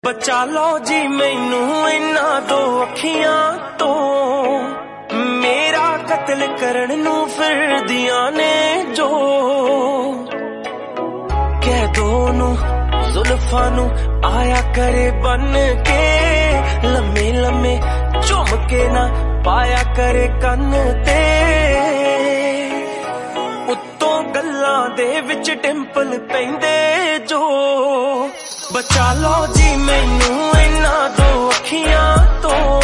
बचा लो जी मैनू इन्ना दो अखियां तो मेरा कत्ल करन नू फिरदियां ने जो कह दो नू जुल्फां नू आया करे बन के लम्मे लम्मे झुम के ना पाया करे कन ते उत्तों गल्लां दे विच डिंपल पैंदे जो बचा लो जी मैनू इन्ना दो अखियां तो।